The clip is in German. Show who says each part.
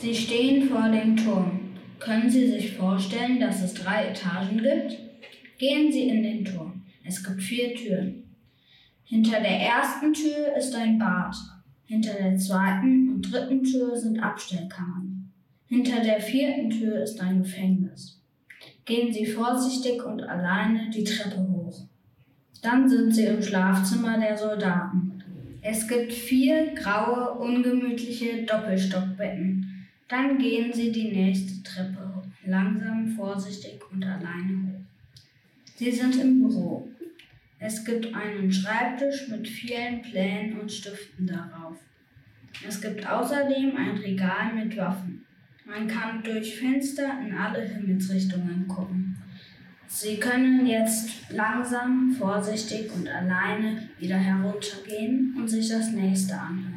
Speaker 1: Sie stehen vor dem Turm. Können Sie sich vorstellen, dass es 3 Etagen gibt? Gehen Sie in den Turm. Es gibt 4 Türen. Hinter der ersten Tür ist ein Bad. Hinter der zweiten und dritten Tür sind Abstellkammern. Hinter der 4. Tür ist ein Gefängnis. Gehen Sie vorsichtig und alleine die Treppe hoch. Dann sind Sie im Schlafzimmer der Soldaten. Es gibt 4 graue, ungemütliche Doppelstockbetten. Dann gehen Sie die nächste Treppe hoch, langsam, vorsichtig und alleine hoch. Sie sind im Büro. Es gibt einen Schreibtisch mit vielen Plänen und Stiften darauf. Es gibt außerdem ein Regal mit Waffen. Man kann durch Fenster in alle Himmelsrichtungen gucken. Sie können jetzt langsam, vorsichtig und alleine wieder heruntergehen und sich das nächste anhören.